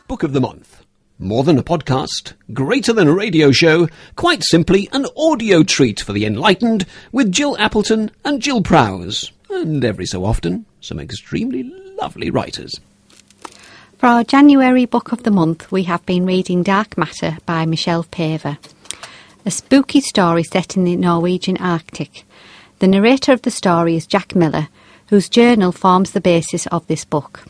Book of the Month. More than a podcast, greater than a radio show, quite simply an audio treat for the enlightened with Jill Appleton and Jill Prowse, and every so often some extremely lovely writers. For our January Book of the Month, we have been reading Dark Matter by Michelle Paver, a spooky story set in the Norwegian Arctic. The narrator of the story is Jack Miller, whose journal forms the basis of this book.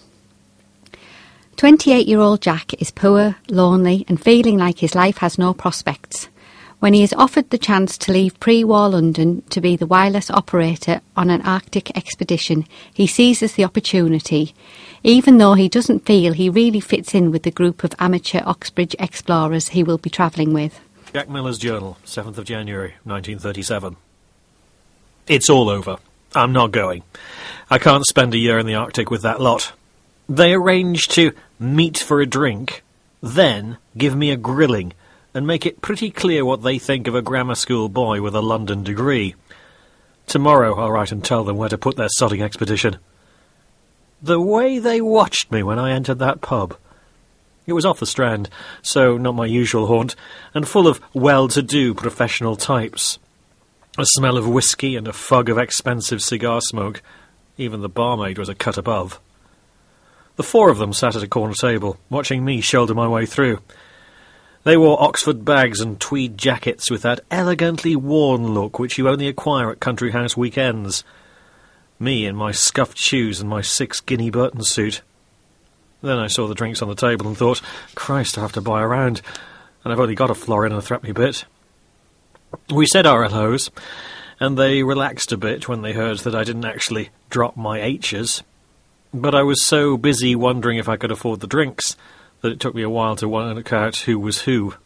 28-year-old Jack is poor, lonely and feeling like his life has no prospects. When he is offered the chance to leave pre-war London to be the wireless operator on an Arctic expedition, he seizes the opportunity, even though he doesn't feel he really fits in with the group of amateur Oxbridge explorers he will be travelling with. Jack Miller's journal, 7th of January, 1937. It's all over. I'm not going. I can't spend a year in the Arctic with that lot. They arrange to meet for a drink, then give me a grilling, and make it pretty clear what they think of a grammar school boy with a London degree. Tomorrow I'll write and tell them where to put their sodding expedition. The way they watched me when I entered that pub. It was off the Strand, so not my usual haunt, and full of well-to-do professional types. A smell of whiskey and a fug of expensive cigar smoke. Even the barmaid was a cut above. The four of them sat at a corner table, watching me shoulder my way through. They wore Oxford bags and tweed jackets with that elegantly worn look which you only acquire at country house weekends. Me in my scuffed shoes and my 6 guinea Burton suit. Then I saw the drinks on the table and thought, Christ, I have to buy a round, and I've only got a florin and a threepenny bit. We said our hellos, and they relaxed a bit when they heard that I didn't actually drop my H's. But I was so busy wondering if I could afford the drinks that it took me a while to work out who was who.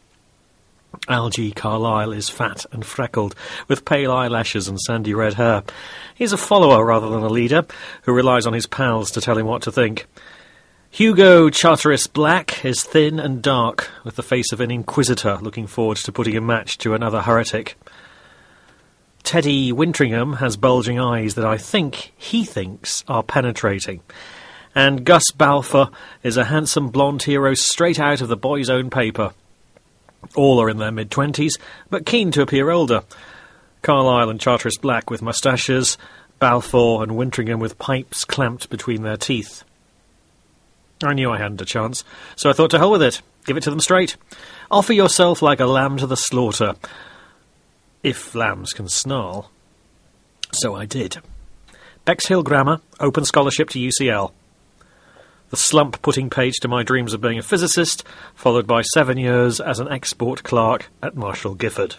Algy Carlyle is fat and freckled, with pale eyelashes and sandy red hair. He's a follower rather than a leader, who relies on his pals to tell him what to think. Hugo Charteris Black is thin and dark, with the face of an inquisitor looking forward to putting a match to another heretic. Teddy Wintringham has bulging eyes that I think he thinks are penetrating. And Gus Balfour is a handsome blonde hero straight out of the boy's own paper. All are in their mid-20s, but keen to appear older. Carlyle and Charteris Black with moustaches, Balfour and Wintringham with pipes clamped between their teeth. I knew I hadn't a chance, so I thought to hell with it. Give it to them straight. Offer yourself like a lamb to the slaughter. If lambs can snarl. So I did. Bexhill Grammar, open scholarship to UCL. The slump-putting page to my dreams of being a physicist, followed by 7 years as an export clerk at Marshall Gifford.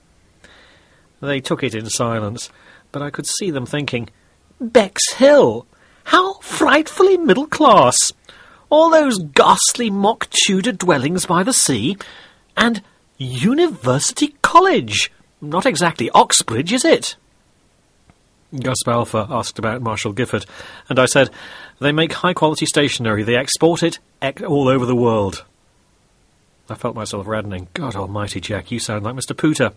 They took it in silence, but I could see them thinking, Bexhill? How frightfully middle class! All those ghastly mock Tudor dwellings by the sea, and University College! Not exactly Oxbridge, is it? Gus Balfour asked about Marshall Gifford, and I said, they make high-quality stationery. They export it all over the world. I felt myself reddening. God almighty, Jack, you sound like Mr. Pooter.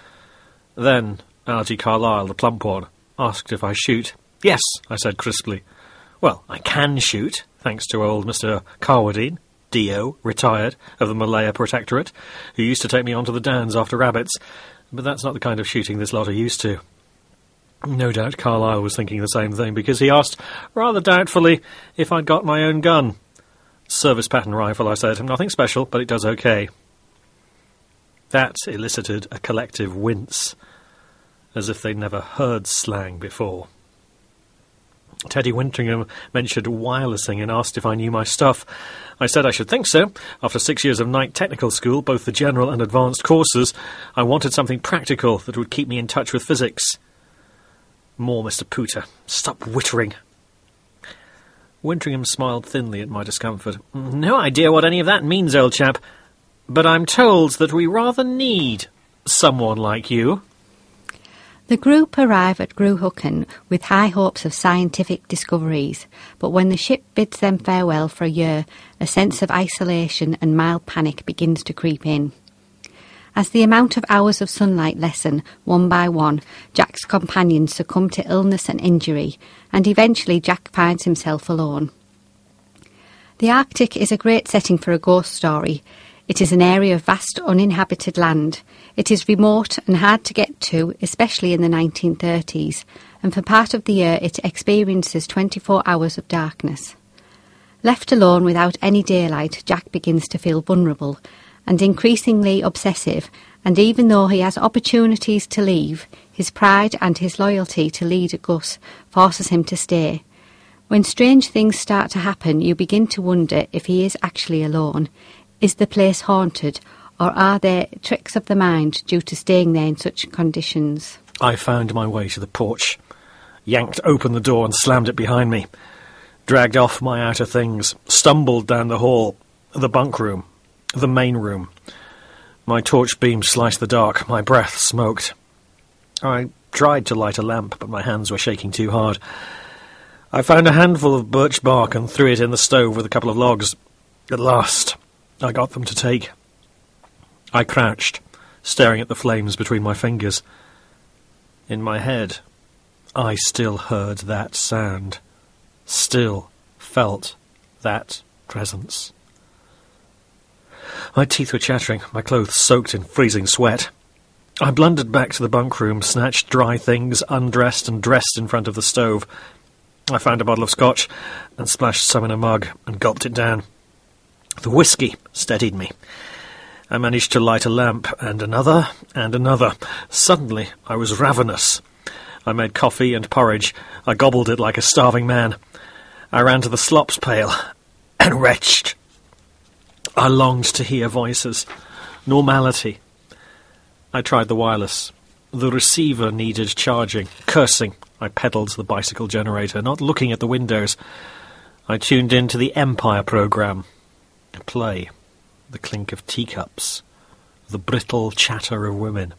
Then Algy Carlyle, the plump one, asked if I shoot. Yes, I said crisply. Well, I can shoot, thanks to old Mr. Carwadine, D.O., retired, of the Malaya Protectorate, who used to take me onto the downs after rabbits. But that's not the kind of shooting this lot are used to. No doubt Carlyle was thinking the same thing, because he asked, rather doubtfully, if I'd got my own gun. Service pattern rifle, I said. Nothing special, but it does okay. That elicited a collective wince, as if they'd never heard slang before. Teddy Wintringham mentioned wirelessing and asked if I knew my stuff. I said I should think so. After 6 years of night technical school, both the general and advanced courses, I wanted something practical that would keep me in touch with physics. More Mr. Pooter. Stop wittering. Wintringham smiled thinly at my discomfort. No idea what any of that means, old chap. But I'm told that we rather need someone like you. The group arrive at Gruhooken with high hopes of scientific discoveries, but when the ship bids them farewell for a year, a sense of isolation and mild panic begins to creep in. As the amount of hours of sunlight lessen, one by one, Jack's companions succumb to illness and injury, and eventually Jack finds himself alone. The Arctic is a great setting for a ghost story. It is an area of vast uninhabited land. It is remote and hard to get to, especially in the 1930s, and for part of the year it experiences 24 hours of darkness. Left alone without any daylight, Jack begins to feel vulnerable and increasingly obsessive, and even though he has opportunities to leave, his pride and his loyalty to leader Gus forces him to stay. When strange things start to happen, you begin to wonder if he is actually alone. Is the place haunted, or are there tricks of the mind due to staying there in such conditions? I found my way to the porch, yanked open the door and slammed it behind me, dragged off my outer things, stumbled down the hall, the bunk room, the main room. My torch beam sliced the dark, my breath smoked. I tried to light a lamp, but my hands were shaking too hard. I found a handful of birch bark and threw it in the stove with a couple of logs. At last, I got them to take. I crouched, staring at the flames between my fingers. In my head, I still heard that sound, still felt that presence. My teeth were chattering, my clothes soaked in freezing sweat. I blundered back to the bunk room, snatched dry things, undressed and dressed in front of the stove. I found a bottle of scotch and splashed some in a mug and gulped it down. The whiskey steadied me. I managed to light a lamp, and another, and another. Suddenly, I was ravenous. I made coffee and porridge. I gobbled it like a starving man. I ran to the slops pail and retched. I longed to hear voices. Normality. I tried the wireless. The receiver needed charging. Cursing, I pedalled the bicycle generator, not looking at the windows. I tuned in to the Empire programme. Play. The clink of teacups. The brittle chatter of women.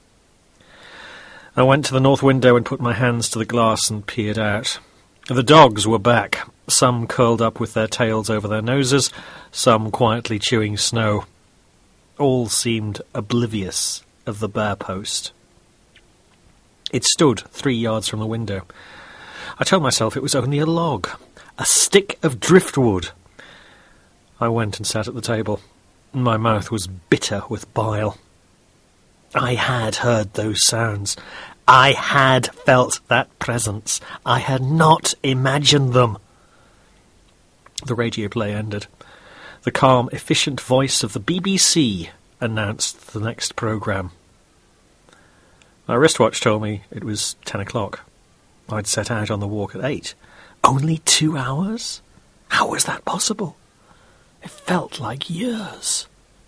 I went to the north window and put my hands to the glass and peered out. The dogs were back, some curled up with their tails over their noses, some quietly chewing snow. All seemed oblivious of the bear post. It stood 3 yards from the window. I told myself it was only a log, a stick of driftwood. I went and sat at the table. My mouth was bitter with bile. I had heard those sounds. I had felt that presence. I had not imagined them. The radio play ended. The calm, efficient voice of the BBC announced the next programme. My wristwatch told me it was 10 o'clock. I'd set out on the walk at 8. Only 2 hours? How was that possible? It felt like years.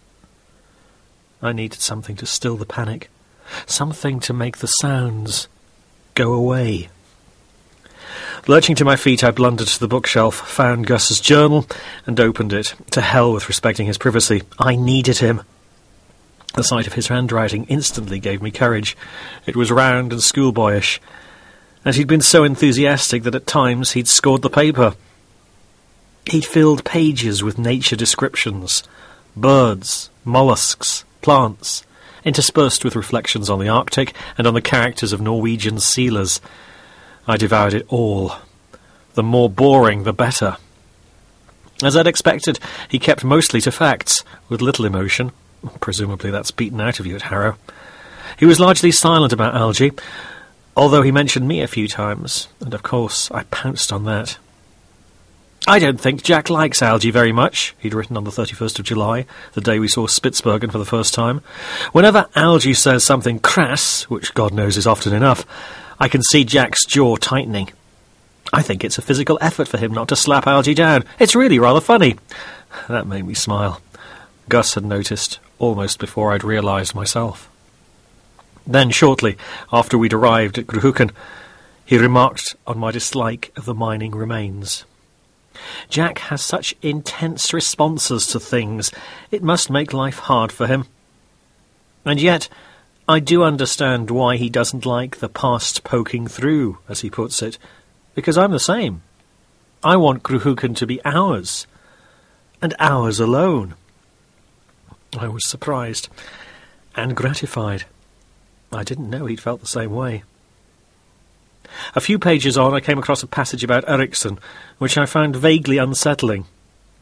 I needed something to still the panic, something to make the sounds go away. Lurching to my feet, I blundered to the bookshelf, found Gus's journal, and opened it. To hell with respecting his privacy. I needed him. The sight of his handwriting instantly gave me courage. It was round and schoolboyish, and he'd been so enthusiastic that at times he'd scored the paper. He'd filled pages with nature descriptions, birds, mollusks, plants, interspersed with reflections on the Arctic and on the characters of Norwegian sealers. I devoured it all. The more boring, the better. As I'd expected, he kept mostly to facts, with little emotion. Presumably that's beaten out of you at Harrow. He was largely silent about Algy, although he mentioned me a few times, and of course I pounced on that. I don't think Jack likes Algy very much, he'd written on the 31st of July, the day we saw Spitsbergen for the first time. Whenever Algy says something crass, which God knows is often enough, I can see Jack's jaw tightening. I think it's a physical effort for him not to slap Algy down. It's really rather funny. That made me smile. Gus had noticed, almost before I'd realised myself. Then, shortly after we'd arrived at Grühüken, he remarked on my dislike of the mining remains. Jack has such intense responses to things, it must make life hard for him. And yet, I do understand why he doesn't like the past poking through, as he puts it, because I'm the same. I want Grühüken to be ours, and ours alone. I was surprised and gratified. I didn't know he'd felt the same way. A few pages on, I came across a passage about Ericsson, which I found vaguely unsettling.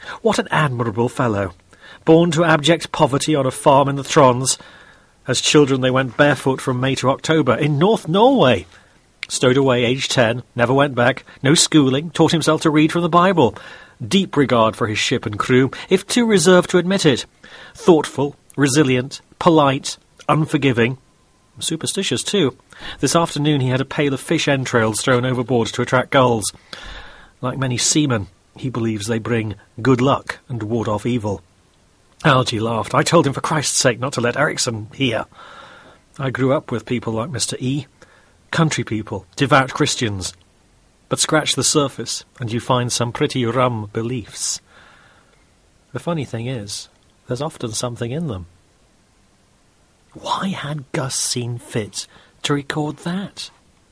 What an admirable fellow. Born to abject poverty on a farm in the Trons. As children they went barefoot from May to October in North Norway. Stowed away aged 10, never went back, no schooling, taught himself to read from the Bible. Deep regard for his ship and crew, if too reserved to admit it. Thoughtful, resilient, polite, unforgiving. Superstitious too. This afternoon he had a pail of fish entrails thrown overboard to attract gulls. Like many seamen, he believes they bring good luck and ward off evil. Algy laughed. I told him for Christ's sake not to let Ericsson hear. I grew up with people like Mr. E. Country people, devout Christians. But scratch the surface and you find some pretty rum beliefs. The funny thing is, there's often something in them. Why had Gus seen fit to record that?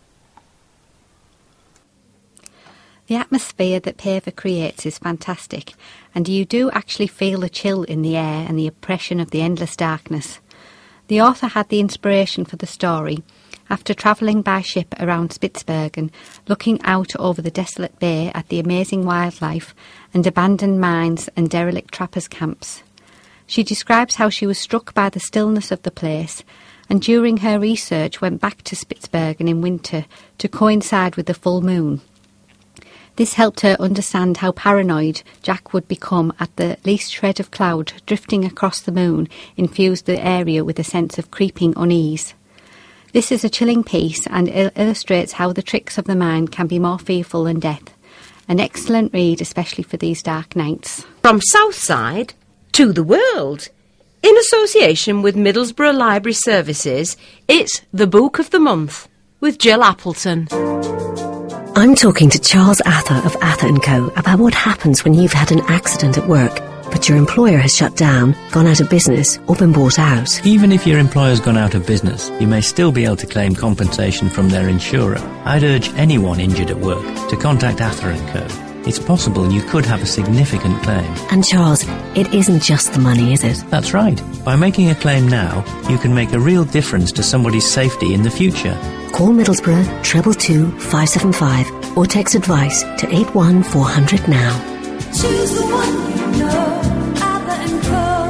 The atmosphere that Paver creates is fantastic, and you do actually feel the chill in the air and the oppression of the endless darkness. The author had the inspiration for the story after travelling by ship around Spitsbergen, looking out over the desolate bay at the amazing wildlife and abandoned mines and derelict trappers' camps. She describes how she was struck by the stillness of the place, and during her research went back to Spitsbergen in winter to coincide with the full moon. This helped her understand how paranoid Jack would become at the least shred of cloud drifting across the moon infused the area with a sense of creeping unease. This is a chilling piece and illustrates how the tricks of the mind can be more fearful than death. An excellent read, especially for these dark nights. From Southside to the world. In association with Middlesbrough Library Services, it's The Book of the Month with Jill Appleton. I'm talking to Charles Ather of Ather & Co. about what happens when you've had an accident at work, but your employer has shut down, gone out of business, or been bought out. Even if your employer's gone out of business, you may still be able to claim compensation from their insurer. I'd urge anyone injured at work to contact Ather & Co. It's possible you could have a significant claim. And Charles, it isn't just the money, is it? That's right. By making a claim now, you can make a real difference to somebody's safety in the future. Call Middlesbrough 222 575 or text advice to 81400 now. Choose the one you know, Ather & Co.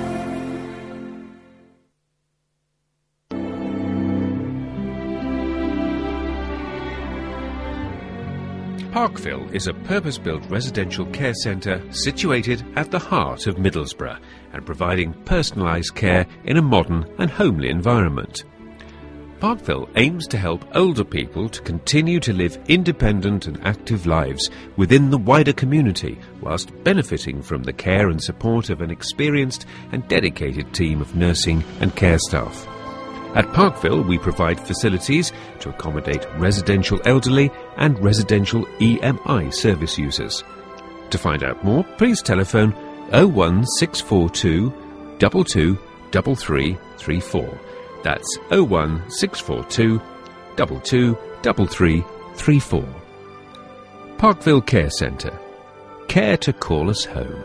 Parkville is a purpose-built residential care centre situated at the heart of Middlesbrough and providing personalised care in a modern and homely environment. Parkville aims to help older people to continue to live independent and active lives within the wider community whilst benefiting from the care and support of an experienced and dedicated team of nursing and care staff. At Parkville, we provide facilities to accommodate residential elderly and residential EMI service users. To find out more, please telephone 01642 22 3334. That's 01642 22 3334. Parkville Care Centre. Care to call us home.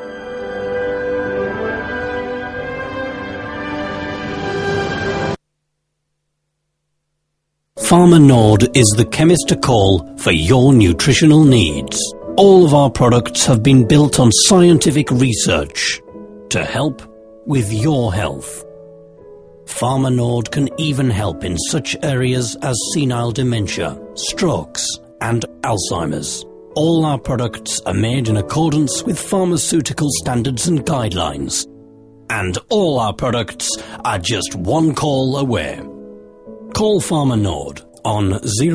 Farmer Nord is the chemist to call for your nutritional needs. All of our products have been built on scientific research to help with your health. Farmer Nord can even help in such areas as senile dementia, strokes and Alzheimer's. All our products are made in accordance with pharmaceutical standards and guidelines. And all our products are just one call away. Call Farmer Nord on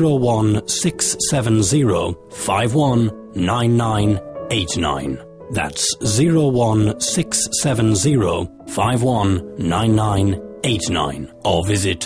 01670 519989. That's 01670 519989. Or visit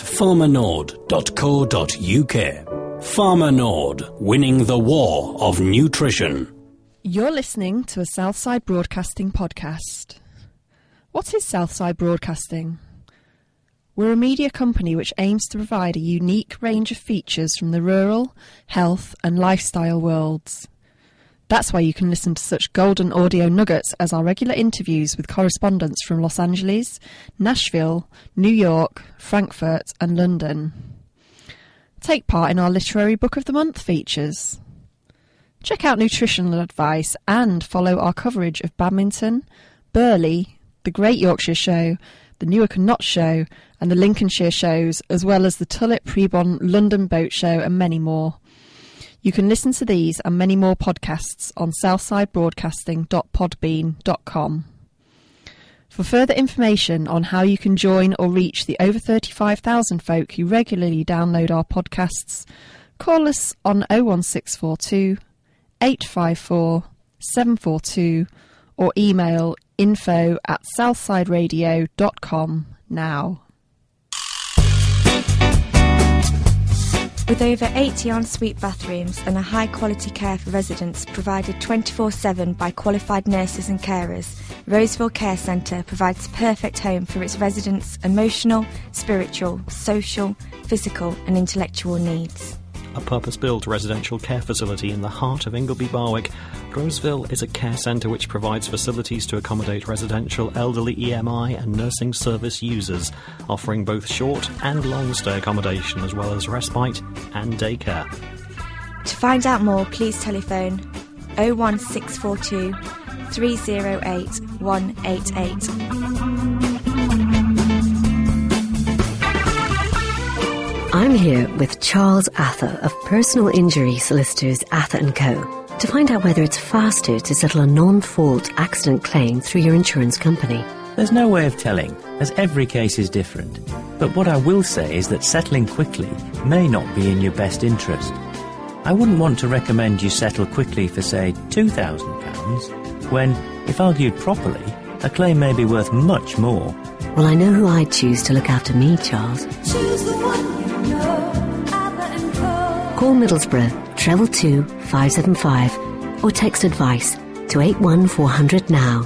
farmernord.co.uk. Farmer Nord, winning the war of nutrition. You're listening to a Southside Broadcasting podcast. What is Southside Broadcasting? We're a media company which aims to provide a unique range of features from the rural, health and lifestyle worlds. That's why you can listen to such golden audio nuggets as our regular interviews with correspondents from Los Angeles, Nashville, New York, Frankfurt and London. Take part in our Literary Book of the Month features. Check out nutritional advice and follow our coverage of badminton, Burley, the Great Yorkshire Show, the Newark and Notts Show, and the Lincolnshire shows, as well as the Tulip Prebon London Boat Show and many more. You can listen to these and many more podcasts on southsidebroadcasting.podbean.com. For further information on how you can join or reach the over 35,000 folk who regularly download our podcasts, call us on 01642 854 742 or email info@southsideradio.com now. With over 80 en-suite bathrooms and a high-quality care for residents provided 24/7 by qualified nurses and carers, Roseville Care Centre provides the perfect home for its residents' emotional, spiritual, social, physical and intellectual needs. A purpose-built residential care facility in the heart of Ingleby Barwick, Roseville is a care centre which provides facilities to accommodate residential, elderly EMI and nursing service users, offering both short and long stay accommodation as well as respite and daycare. To find out more, please telephone 01642 308 188. I'm here with Charles Ather of Personal Injury Solicitors Ather & Co. to find out whether it's faster to settle a non-fault accident claim through your insurance company. There's no way of telling, as every case is different. But what I will say is that settling quickly may not be in your best interest. I wouldn't want to recommend you settle quickly for, say, £2,000, when, if argued properly, a claim may be worth much more. Well, I know who I'd choose to look after me, Charles. Choose the one you know, Ather & Co. Call Middlesbrough, treble 2 575, or text advice to 81400 now.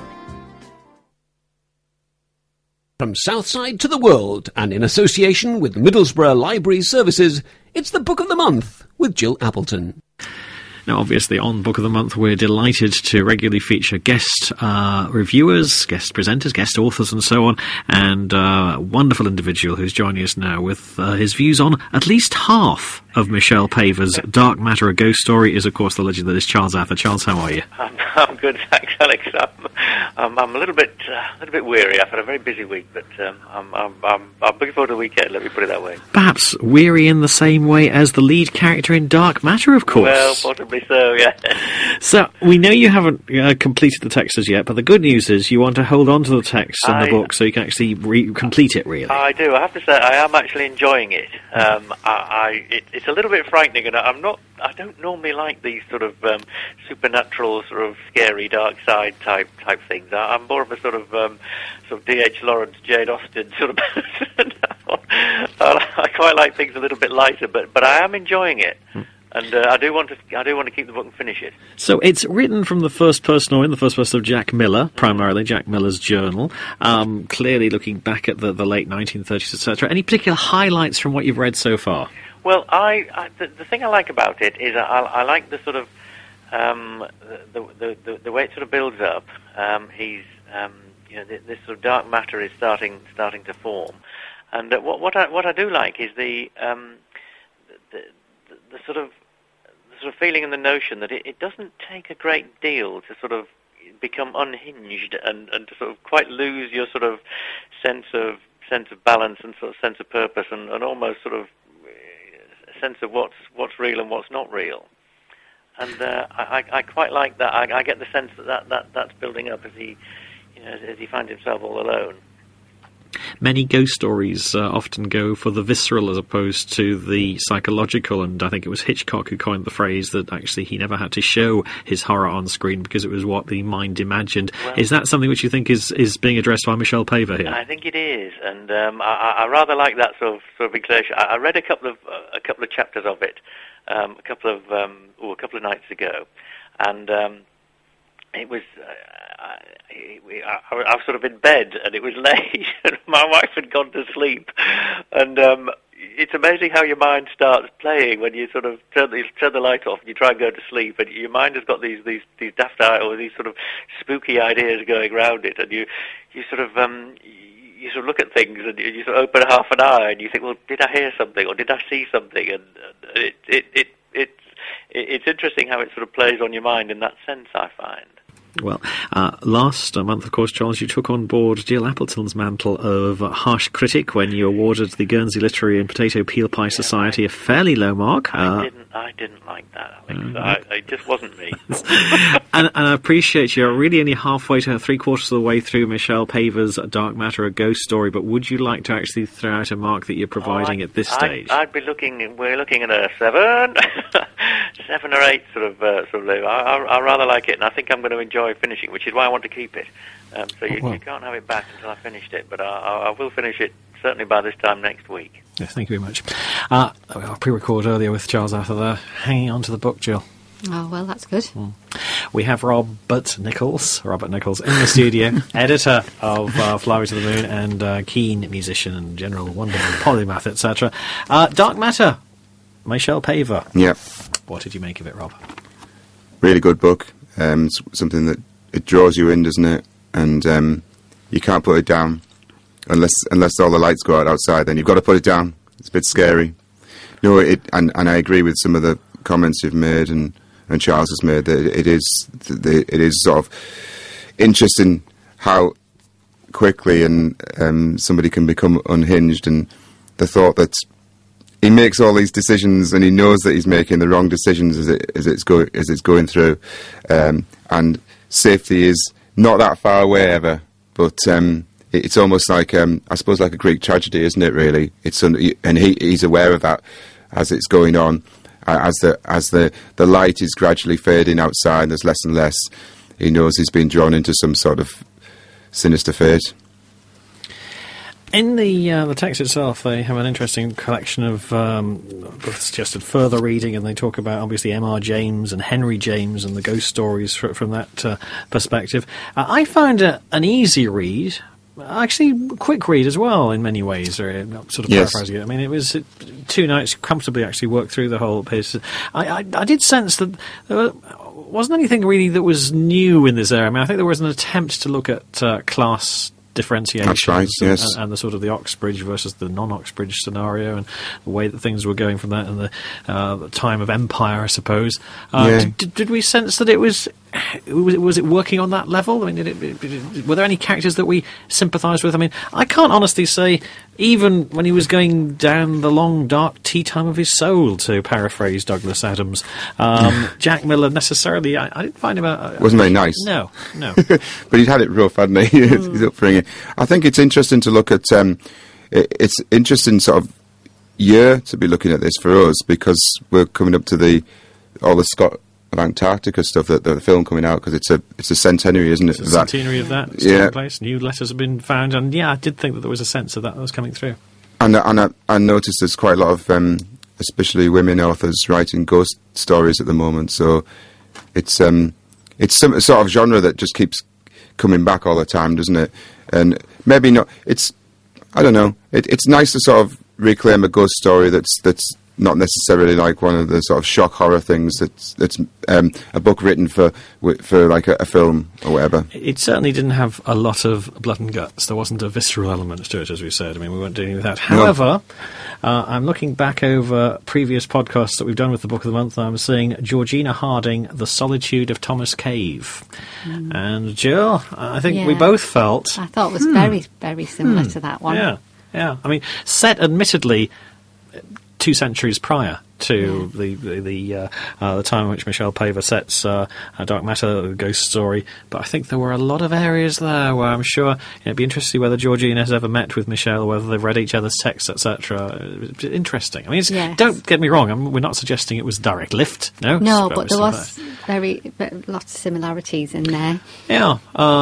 From Southside to the world, and in association with Middlesbrough Library Services, it's the Book of the Month with Jill Appleton. Now, obviously, on Book of the Month, we're delighted to regularly feature guest reviewers, guest presenters, guest authors, and so on, and a wonderful individual who's joining us now with his views on at least half of Michelle Paver's Dark Matter, A Ghost Story, is, of course, the legend that is Charles Ather. Charles, how are you? I'm good, thanks, Alex. I'm a little bit weary. I've had a very busy week, but I'm looking forward to the weekend. Let me put it that way. Perhaps weary in the same way as the lead character in Dark Matter, of course. Well, possibly so, yeah. So, we know you haven't completed the text as yet, but the good news is you want to hold on to the text in the book so you can actually complete it, really. I do. I have to say, I am actually enjoying it. It's a little bit frightening, and I don't normally like these sort of supernatural, sort of scary, dark side type things. I'm more of a sort of D.H. Lawrence, Jane Austen sort of person. I quite like things a little bit lighter, but I am enjoying it. And I do want to keep the book and finish it. So it's written from the first person, or in the first person of Jack Miller, primarily Jack Miller's journal. Clearly looking back at the late 1930s, etc. Any particular highlights from what you've read so far? Well, the thing I like about it is I like the sort of the way it sort of builds up. This sort of dark matter is starting to form, and what I do like is the sort of feeling and the notion that it doesn't take a great deal to sort of become unhinged and to sort of quite lose your sort of sense of balance and sort of sense of purpose and almost sort of sense of what's real and what's not real. And I quite like that. I get the sense that's building up as he finds himself all alone. Many ghost stories often go for the visceral as opposed to the psychological, and I think it was Hitchcock who coined the phrase that actually he never had to show his horror on screen because it was what the mind imagined. Well, is that something which you think is being addressed by Michelle Paver here? I think it is, and I rather like that sort of inclination. I read a couple of chapters of it a couple of nights ago, and it was. I was sort of in bed, and it was late, and my wife had gone to sleep, and it's amazing how your mind starts playing when you sort of turn the light off and you try and go to sleep, and your mind has got these daft or these sort of spooky ideas going around it, and you sort of look at things and you sort of open half an eye and you think, well, did I hear something or did I see something? And it's interesting how it sort of plays on your mind in that sense, I find. Well, last month, of course, Charles, you took on board Jill Appleton's mantle of harsh critic when you awarded the Guernsey Literary and Potato Peel Pie Society a fairly low mark. I didn't like that, Alex. It just wasn't me. and I appreciate you're really only halfway to 3/4 of the way through Michelle Paver's Dark Matter, a ghost story, but would you like to actually throw out a mark that you're providing at this stage? We're looking at a 7, 7 or 8 sort of level. I rather like it, and I think I'm going to enjoy finishing, which is why I want to keep it. So you can't have it back until I finished it, but I will finish it certainly by this time next week. Yes, thank you very much. I pre-recorded earlier with Charles Arthur there, hanging on to the book, Jill. Oh, well, that's good. We have Robert Nichols in the studio, editor of Fly to the Moon and keen musician and general wonderful polymath, etc. Dark Matter, Michelle Paver. Yep. What did you make of it, Rob? Really good book. Something that it draws you in, doesn't it? And you can't put it down unless all the lights go out outside. Then you've got to put it down. It's a bit scary. No, and I agree with some of the comments you've made and Charles has made that it is sort of interesting how quickly and somebody can become unhinged, and the thought that he makes all these decisions and he knows that he's making the wrong decisions as it's going through, and safety is not that far away ever, but it's almost like I suppose like a Greek tragedy, isn't it? Really, and he's aware of that as it's going on, as the light is gradually fading outside. There's less and less. He knows he's been drawn into some sort of sinister fate. In the text itself, they have an interesting collection of suggested further reading, and they talk about, obviously, M.R. James and Henry James and the ghost stories from that perspective. I found it an easy read, actually quick read as well in many ways, or sort of paraphrasing it. I mean, it was 2 nights comfortably actually worked through the whole piece. I did sense that there wasn't anything really that was new in this area. I mean, I think there was an attempt to look at class differentiation. That's right, yes. And the sort of the Oxbridge versus the non-Oxbridge scenario, and the way that things were going from that, and the time of empire, I suppose. Did we sense that it was it working on that level? I mean, were there any characters that we sympathised with? I mean, I can't honestly say, even when he was going down the long, dark tea time of his soul, to paraphrase Douglas Adams, Jack Miller necessarily, I didn't find him wasn't very nice. No. But he'd had it rough, hadn't he? His upbringing. I think it's interesting to look at, it's interesting sort of year to be looking at this for us, because we're coming up to all the Scott of Antarctica stuff, that the film coming out, because it's a centenary, isn't it? It's a centenary of that taking place. New letters have been found, and I did think that there was a sense of that was coming through. And I noticed there's quite a lot of, especially women authors, writing ghost stories at the moment. So it's some sort of genre that just keeps coming back all the time, doesn't it? And maybe not. I don't know. It's nice to sort of reclaim a ghost story that's not necessarily like one of the sort of shock horror things that's a book written for like a film or whatever. It certainly didn't have a lot of blood and guts. There wasn't a visceral element to it, as we said. I mean, we weren't dealing with that. However, I'm looking back over previous podcasts that we've done with the Book of the Month, and I'm seeing Georgina Harding, The Solitude of Thomas Cave. And Jill, I think we both felt... I thought it was very, very similar to that one. Yeah. I mean, set admittedly 2 centuries prior to the time in which Michelle Paver sets Dark Matter, the ghost story, but I think there were a lot of areas there where I'm sure it'd be interesting whether Georgina has ever met with Michelle, whether they've read each other's texts, etc. Interesting. I mean, don't get me wrong, we're not suggesting it was direct lift. No, but there was lots of similarities in there. Yeah.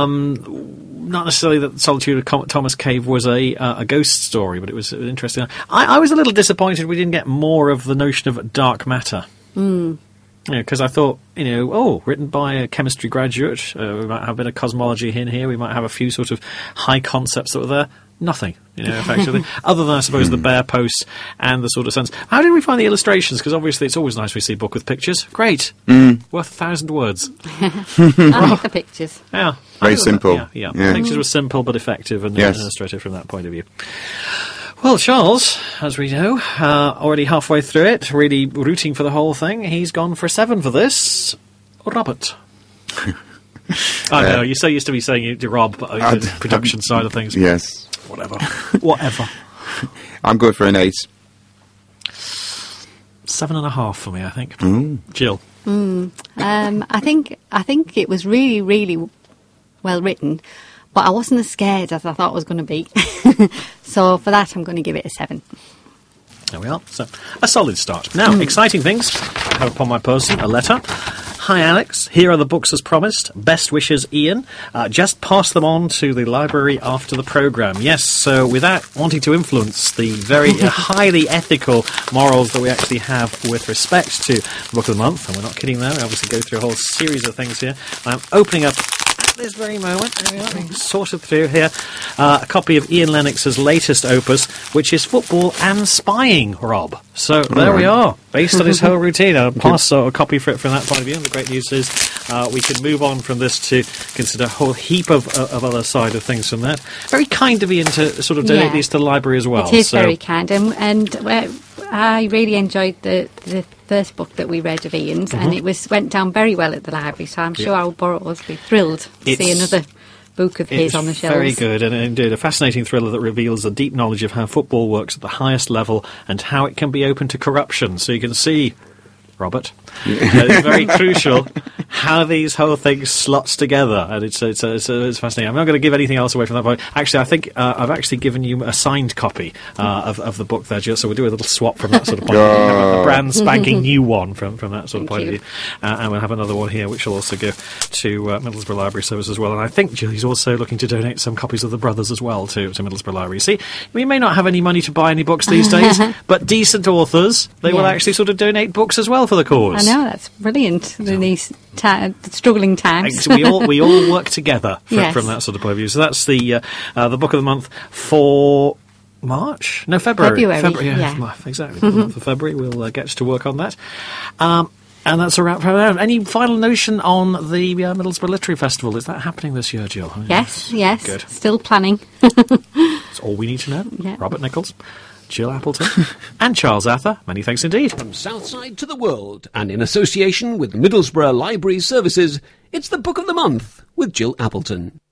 Not necessarily that the Solitude of Thomas Cave was a ghost story, but it was interesting. I was a little disappointed we didn't get more of the notion of dark matter. Because I thought, written by a chemistry graduate, we might have a bit of cosmology in here, we might have a few sort of high concepts that were there. Nothing, effectively, other than, I suppose, the bare posts and the sort of sense. How did we find the illustrations? Because obviously it's always nice we see a book with pictures. Great. Worth 1,000 words. I like the pictures. Yeah. Very simple. Yeah. The pictures were simple but effective and illustrative from that point of view. Well, Charles, as we know, already halfway through it, really rooting for the whole thing. He's gone for 7 for this. Robert. I know, you're so used to me saying it to Rob, but the production side of things. Yes. Whatever. Whatever. I'm going for an 8. 7.5 for me, I think. Jill. I think it was really, really well written, but I wasn't as scared as I thought it was going to be. So for that, I'm going to give it a 7. There we are. So, a solid start. Now, exciting things. I have upon my person a letter. Hi, Alex. Here are the books as promised. Best wishes, Ian. Just pass them on to the library after the programme. Yes, so without wanting to influence the very highly ethical morals that we actually have with respect to the Book of the Month, and we're not kidding there, we obviously go through a whole series of things here. I'm opening up at this very moment, there we are, being sorted through here, a copy of Ian Lennox's latest opus, which is Football and Spying, Rob. So there we are, based on his whole routine. I'll pass a copy for it from that point of view. And the great news is we can move on from this to consider a whole heap of other side of things from that. Very kind of Ian to sort of donate these to the library as well. It is very kind, and I really enjoyed the first book that we read of Ian's, and it went down very well at the library, so I'm sure our borrowers will be thrilled to see another book of his on the shelves. Very good, and indeed a fascinating thriller that reveals a deep knowledge of how football works at the highest level and how it can be open to corruption. So you can see, Robert, it's very crucial how these whole things slots together, and it's fascinating. I'm not going to give anything else away from that point. Actually, I think I've actually given you a signed copy of the book there, Jill, so we'll do a little swap from that sort of point of view. Have a brand spanking new one from that sort of point of view, and we'll have another one here which will also go to Middlesbrough Library Service as well. And I think Jill's also looking to donate some copies of The Brothers as well to Middlesbrough Library. See, we may not have any money to buy any books these days, but decent authors, they will actually sort of donate books as well for the cause. I know, that's brilliant in these struggling times. we all work together from that sort of point of view. So that's the book of the month for March? No, February. Exactly. The month of February. We'll get to work on that. And that's a wrap for now. Any final notion on the Middlesbrough Literary Festival? Is that happening this year, Jill? Yes. Good. Still planning. That's all we need to know. Yeah. Robert Nichols, Jill Appleton, and Charles Ather. Many thanks indeed. From Southside to the world, and in association with Middlesbrough Library Services, it's the Book of the Month with Jill Appleton.